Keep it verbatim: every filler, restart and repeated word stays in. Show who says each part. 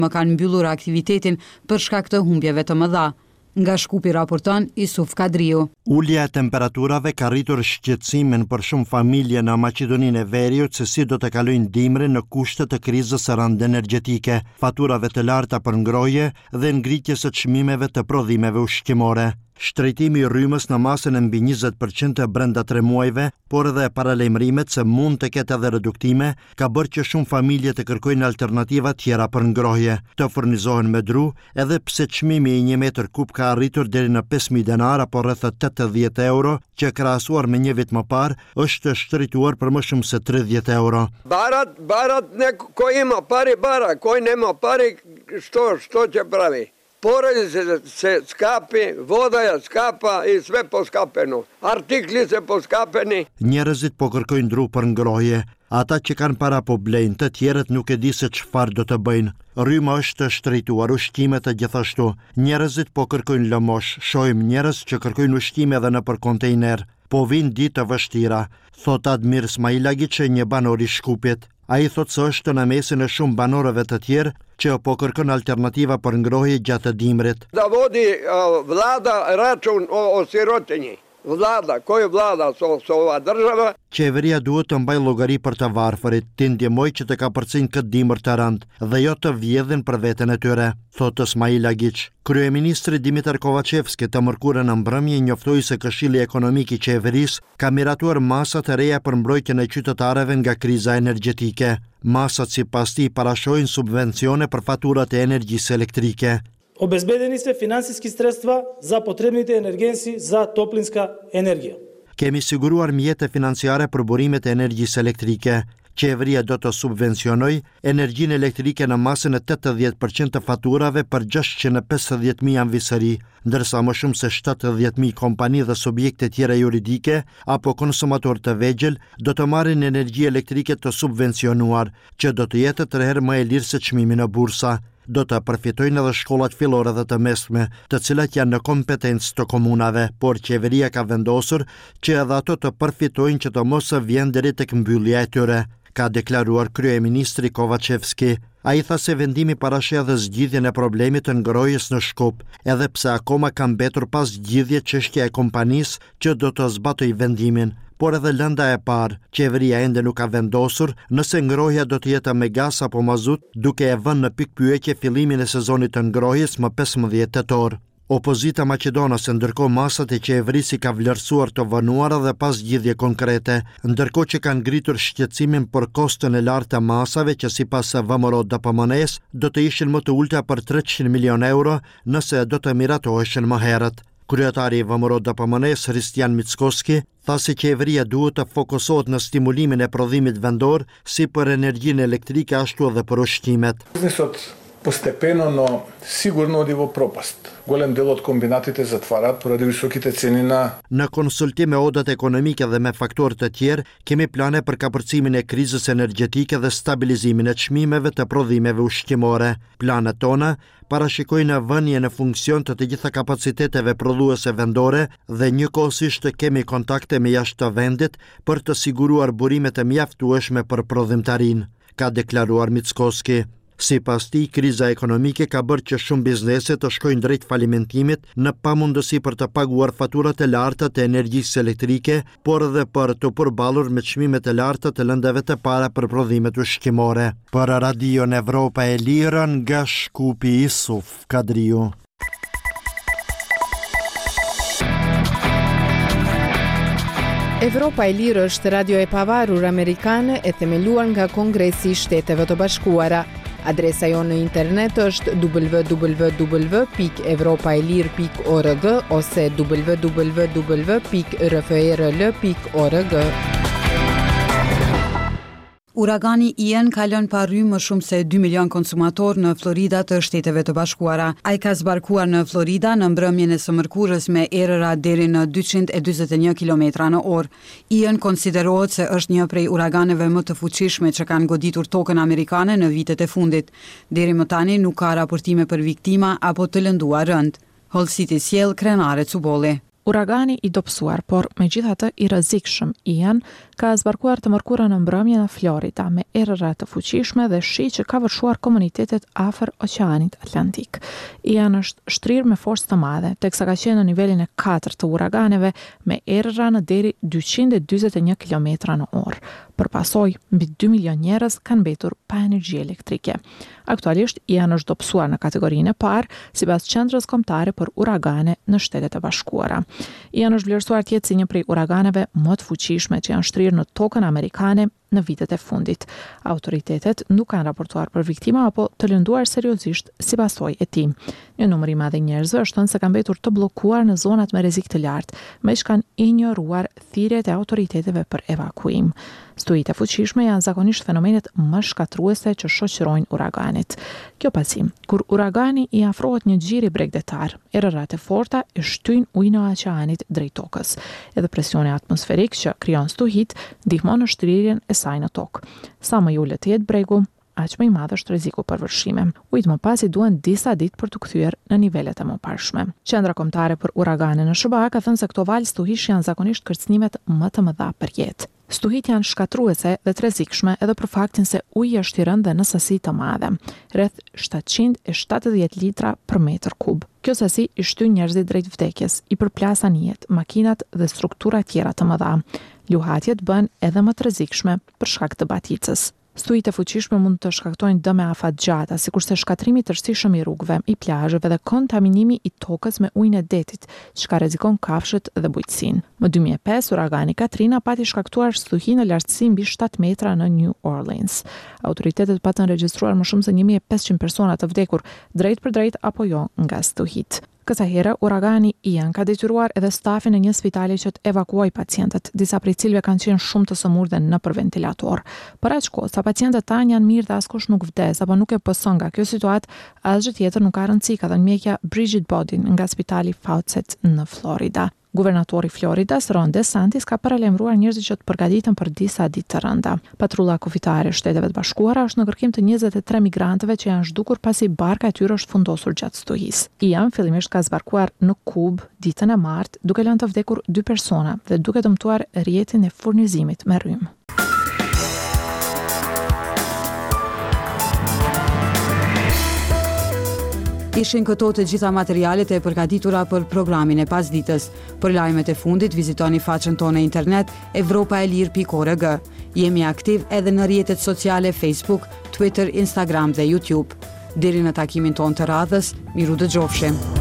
Speaker 1: më kanë mbyllur aktivitetin për shkak të humbjeve të mëdha. Nga Shkupi raporton Isuf Kadriu.
Speaker 2: Ulja e temperaturave ka rritur shqetësimin për shumë familje në Maqedoninë e Veriut se si do të kalojnë dimrin në kushte të krizës së rëndë energjetike, faturave të larta për ngrohje dhe ngritjes së çmimeve të prodhimeve ushqimore. Shtrejtimi i rrymës në masën e mbi njëzet përqind brenda tre muajve, por edhe paralajmërimet se mund të ketë edhe reduktime, ka bërë që shumë familje të kërkojnë alternativa tjera për ngrohje, të furnizohen me dru, edhe pse çmimi i një metër kub ka arritur deri në pesë mijë denar apo rreth tetëdhjetë euro, që krahasuar me një vit më parë është shtrituar për më shumë se tridhjetë euro.
Speaker 3: Barat, barat ne ko ima pari bara, ko nema pari, što, što će pravi? Porezi se, se skapi, vodaja skapa i sve poskapeno. Artikli se poskapeni.
Speaker 2: Njerëzit po kërkojnë dru për ngrohje. Ata që kanë para po blejnë, të tjerët nuk e di se çfarë do të bëjnë. Rryma është shtrejtuar, ushqimet e gjithashtu. Njerëzit po kërkojnë lëmosh. Shohim njerëz që kërkojnë ushqime edhe në për kontejner. Po vinë ditë të vështira, thot Admir Smailagić, një banor i Shkupit. Ai thot se është në mesin e shumë banorëve të tjerë që po kërkon alternativa për ngrohje gjatë dimrit.
Speaker 3: Da vodi uh, vlada račun o, o sirotinji. Vlada, koji vlada so, so ova država?
Speaker 2: Qeveria duhet të mbaj llogari për të varfërit, të ndihmoj që të kapërcejnë këtë dimër të rëndë dhe jo të vjedhin për veten e tyre, thotë Smailagić. Kryeministri Dimitar Kovacevski të mërkurën në mbrëmje njoftoi se Këshilli Ekonomik i Qeverisë ka miratuar masa të reja për mbrojtjen e qytetarëve nga kriza energjetike. Masat sipas tij parashojnë subvencione për faturat e energjisë elektrike.
Speaker 4: Obezbedeni se finansijski sredstva za potrebните energensi za toplinska energija.
Speaker 2: Kemi siguruar mjete financiare për burimet e energjisë elektrike. Qeveria do të subvencionoj energjinë elektrike në masën e tetëdhjetë përqind të faturave për gjashtëqind e pesëdhjetë mijë anvisëri, ndërsa më shumë se shtatëdhjetë mijë kompani dhe subjekte tjera juridike apo konsumator të vegjël do të marrin energji elektrike të subvencionuar, që do të jetë tre herë më e lirë se çmimi në bursa. Do të përfitojnë edhe shkollat fillore dhe të mesme, të cilat janë në kompetencë të komunave, por qeveria ka vendosur që edhe ato të përfitojnë që të mos vjen deri tek mbyllja e tyre, ka deklaruar kryeministri Kovacevski. Ai tha se vendimi parasheh edhe zgjidhjen e problemit të ngrohjes në Shkup, edhe pse akoma ka mbetur pas zgjidhje çështja e kompanisë që do të zbatoj vendimin. Por edhe lënda e parë, qeveria ende nuk ka vendosur nëse ngrohja do të jetë me gaz apo mazut, duke e vënë në pikpyetje fillimin e sezonit të ngrohjes më pesëmbëdhjetë tetor. Opozita maqedonase ndërkohë masat e qeverisë ka vlerësuar të vënuara dhe pas zgjidhje konkrete, ndërkohë që kanë ngritur shqetësimin për kostën e lartë të masave që sipas V M R O D P M N-s do të ishin më të ulta për treqind milion euro nëse do të miratoheshin më herët. Kryetari i V M R O D P M N-s Hristijan Mickoski tha se qeveria duhet të fokusohet në stimulimin e prodhimit vendor si për energjinë elektrike ashtu edhe për ushqimet.
Speaker 5: Постепенно, но сигурно оди во пропаст. Голем дел од комбинатите затварат поради високите цени на...
Speaker 2: Në konsultim me odat ekonomike dhe me faktorë të tjerë, kemi plane për kapërcimin e krizës energjetike dhe stabilizimin e çmimeve të prodhimeve ushqimore. Planet tona parashikojnë vënje në funksion të të gjitha kapaciteteve prodhuese vendore dhe njëkohësisht kemi kontakte me jashtë të vendit për të siguruar burimet e mjaftueshme për prodhimtarin, ka deklaruar Mickoski. Sipas tij, kriza ekonomike ka bërë që shumë biznese të shkojnë drejt falimentimit në pamundësi për të paguar faturat e larta të energjisë elektrike, por edhe për të përballur me çmimet e larta të lëndave të para për prodhimet ushqimore. Për Radion Evropa e Lirë, nga Shkupi, Isuf Kadriu.
Speaker 6: Evropa e Lirë është radio e pavarur amerikane e themeluar nga Kongresi i Shteteve të Bashkuara. Adresa jonë në internet është w w w pikë evropaelir pikë org ose w w w pikë r f r l pikë org.
Speaker 1: Uragani Ian ka lënë pa rrymë më shumë se dy milion konsumator në Florida të Shteteve të Bashkuara. Ai ka zbarkuar në Florida në mbrëmjen e së mërkurës me erëra deri në dyqind e dyzet e një kilometra në orë. Ian konsiderohet se është një prej uraganeve më të fuqishme që kanë goditur tokën amerikane në vitet e fundit. Deri më tani nuk ka raportime për viktima apo të lënduar rënd. Hull City sjell Krenare Cubolli.
Speaker 7: Uragani i dobësuar, por megjithatë i rrezikshëm Ian ka zbarkuar të mërkura në mbrëmje në Florida me erëra të fuqishme dhe shi që ka vërshuar komunitetet afër Oqeanit Atlantik. Ian është shtrirë me forcë të madhe, teksa ka qenë në nivelin e katër të uraganeve me erëra në deri dyqind e dyzet e një kilometra në orë. Për pasoj, mbi dy milion njerëz kanë mbetur pa energji elektrike. Aktualisht, Ian është dobësuar në kategorinë e parë sipas Qendrës Kombëtare për Uragane në Shtetet e Bashkuara. Ian është vlerësuar të jetë si një prej uraganeve më të fuqishme që janë shtrirë në tokën amerikane në vitet e fundit. Autoritetet nuk kanë raportuar për viktima apo të lënduar seriozisht si pasojë e tij. Një numër i madh njerëzve është thënë se kanë mbetur të bllokuar në zonat me rrezik të lartë, me që kanë injoruar thirrjet e autoriteteve për evakuim. Studitë e fuqishme janë zakonisht fenomenet më shkatruese që shoqërojnë uraganit. Kjo pasi, kur uragani i afrohet një xhiri bregdetar, erërat e forta e shtyjnë ujin e oqeanit drejt tokës. Edhe presioni atmosferik që krijon stuhit ndihmon në shtrirjen e saj në tokë. Sa më i ulët të jetë bregu, aq më i madh është rreziku për vërshime. Ujit më pasi duhen disa ditë për të kthyer në nivelet e mëparshme. Qendra Kombëtare për Uragane në SHBA ka thënë se këto valë stuhish janë zakonisht kërcënimet më të mëdha për jetë. Stuhit janë shkatruese dhe të rrezikshme edhe për faktin se uji është i rënë dhe në sasi të madhe, rreth shtatëqind e shtatëdhjetë litra për metër kub. Kjo sasi i shtyn njerëzit drejt vdekjes, i përplas anijet, makinat dhe struktura tjera të mëdha. Luhatjet bën edhe më të rrezikshme për shkak të baticës. Stuhitë e fuqishme mund të shkaktojnë dëme afatgjata, sikurse shkatrimi tërësishëm i rrugëve, i plazheve dhe kontaminimi i tokës me ujin e detit, çka rrezikon kafshët dhe bujqësinë. Më dy mijë e pesë uragani Katrina pati shkaktuar stuhi në lartësi mbi shtatë metra në New Orleans. Autoritetet patën regjistruar më shumë se një mijë e pesëqind persona të vdekur drejt për drejt apo jo nga stuhit. Kësa herë, uragani Ian ka detyruar edhe stafin e një spitali që të evakuoj pacientët, disa prej cilëve kanë qenë shumë të sëmurë dhe në për ventilator. Për aq kohë, sa pacientët tanë janë mirë dhe askush nuk vdes apo nuk e pëson nga kjo situatë, asgjë tjetër nuk ka rëndësi, ka thënë mjekja Bridget Bodin nga spitali Faucet në Florida. Guvernatori Floridas, Ron DeSantis, ka paralajmëruar njerëzit që të përgatiten për disa ditë të rënda. Patrulla kufitare e Shteteve të Bashkuara është në kërkim të njëzet e tre migrantëve që janë zhdukur pasi barka e tyre është fundosur gjatë stuhisë. Ian fillimisht ka zbarkuar në Kub ditën e martë, duke lënë të vdekur dy persona dhe duke dëmtuar rrjetin e furnizimit me rrymë.
Speaker 1: Ishin këto të gjitha materialet e përgatitura për programin e pasditës. Për lajmet e fundit, vizitoni faqen tonë në internet evropaelir pikë org. Jemi aktiv edhe në rrjetet sociale Facebook, Twitter, Instagram dhe YouTube. Deri në takimin tonë të radhës, miru dëgjofshim.